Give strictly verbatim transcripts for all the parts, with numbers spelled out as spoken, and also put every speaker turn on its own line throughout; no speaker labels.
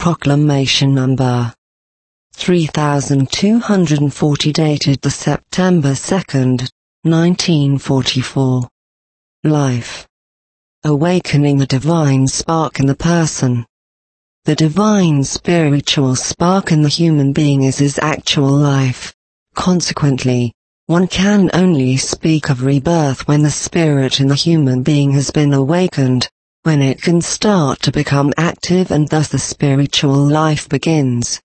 Proclamation Number three thousand two hundred forty, dated the September second, nineteen forty-four. Life. Awakening the divine spark in the person. The divine spiritual spark in the human being is his actual life. Consequently, one can only speak of rebirth when the spirit in the human being has been awakened, when it can start to become active, and thus the spiritual life begins.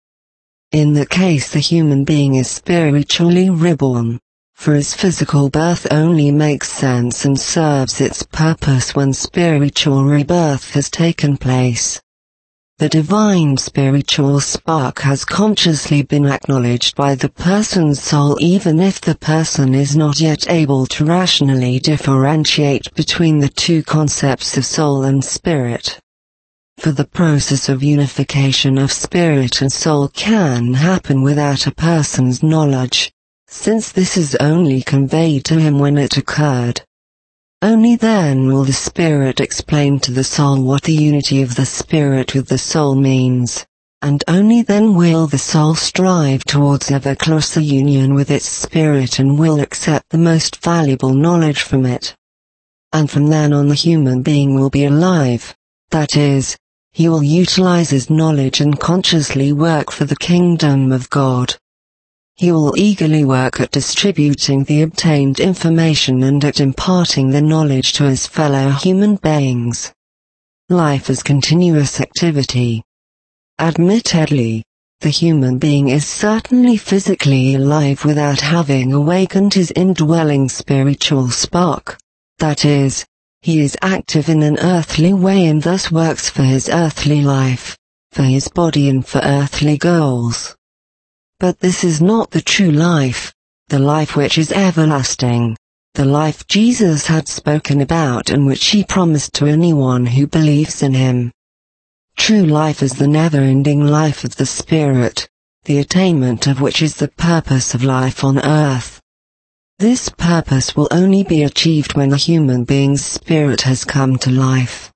In that case, the human being is spiritually reborn, for his physical birth only makes sense and serves its purpose when spiritual rebirth has taken place. The divine spiritual spark has consciously been acknowledged by the person's soul, even if the person is not yet able to rationally differentiate between the two concepts of soul and spirit. For the process of unification of spirit and soul can happen without a person's knowledge, since this is only conveyed to him when it occurred. Only then will the spirit explain to the soul what the unity of the spirit with the soul means, and only then will the soul strive towards ever closer union with its spirit and will accept the most valuable knowledge from it. And from then on the human being will be alive, that is, he will utilize his knowledge and consciously work for the kingdom of God. He will eagerly work at distributing the obtained information and at imparting the knowledge to his fellow human beings. Life is continuous activity. Admittedly, the human being is certainly physically alive without having awakened his indwelling spiritual spark, that is, he is active in an earthly way and thus works for his earthly life, for his body and for earthly goals. But this is not the true life, the life which is everlasting, the life Jesus had spoken about and which he promised to anyone who believes in him. True life is the never-ending life of the Spirit, the attainment of which is the purpose of life on earth. This purpose will only be achieved when the human being's spirit has come to life.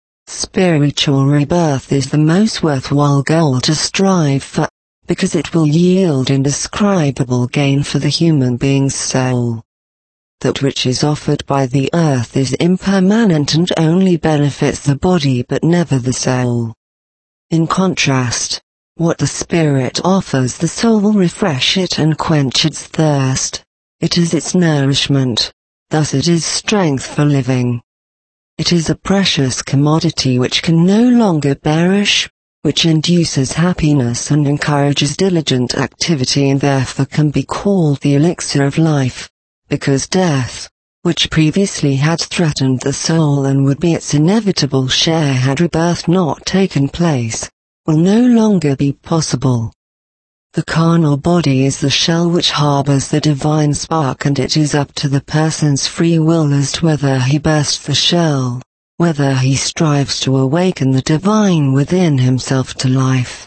Spiritual rebirth is the most worthwhile goal to strive for, because it will yield indescribable gain for the human being's soul. That which is offered by the earth is impermanent and only benefits the body but never the soul. In contrast, what the spirit offers the soul will refresh it and quench its thirst. It is its nourishment, thus it is strength for living. It is a precious commodity which can no longer perish, which induces happiness and encourages diligent activity and therefore can be called the elixir of life, because death, which previously had threatened the soul and would be its inevitable share had rebirth not taken place, will no longer be possible. The carnal body is the shell which harbors the divine spark, and it is up to the person's free will as to whether he bursts the shell, whether he strives to awaken the divine within himself to life.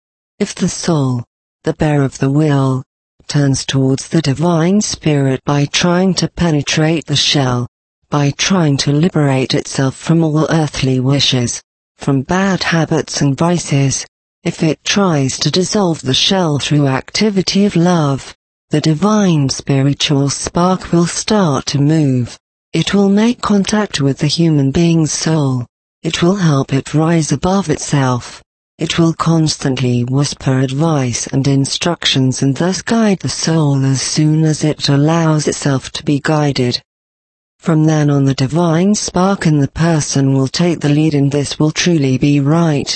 If the soul, the bearer of the will, turns towards the divine spirit by trying to penetrate the shell, by trying to liberate itself from all earthly wishes, from bad habits and vices, if it tries to dissolve the shell through activity of love, the divine spiritual spark will start to move. It will make contact with the human being's soul. It will help it rise above itself. It will constantly whisper advice and instructions and thus guide the soul as soon as it allows itself to be guided. From then on, the divine spark in the person will take the lead, and this will truly be right.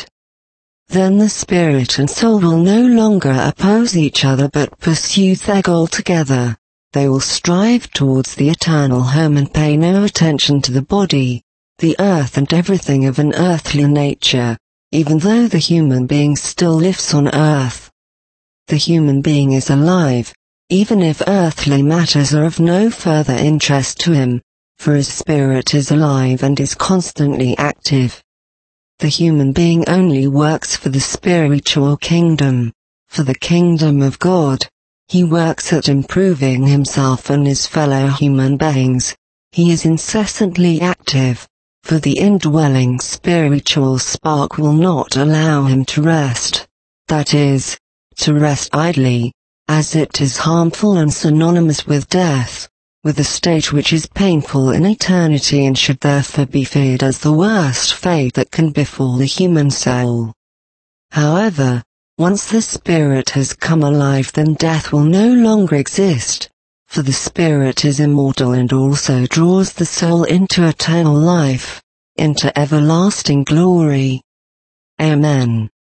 Then the spirit and soul will no longer oppose each other but pursue their goal together. They will strive towards the eternal home and pay no attention to the body, the earth and everything of an earthly nature, even though the human being still lives on earth. The human being is alive, even if earthly matters are of no further interest to him, for his spirit is alive and is constantly active. The human being only works for the spiritual kingdom, for the kingdom of God. He works at improving himself and his fellow human beings. He is incessantly active, for the indwelling spiritual spark will not allow him to rest, that is, to rest idly, as it is harmful and synonymous with death, with a state which is painful in eternity and should therefore be feared as the worst fate that can befall the human soul. However, once the spirit has come alive, then death will no longer exist, for the spirit is immortal and also draws the soul into eternal life, into everlasting glory. Amen.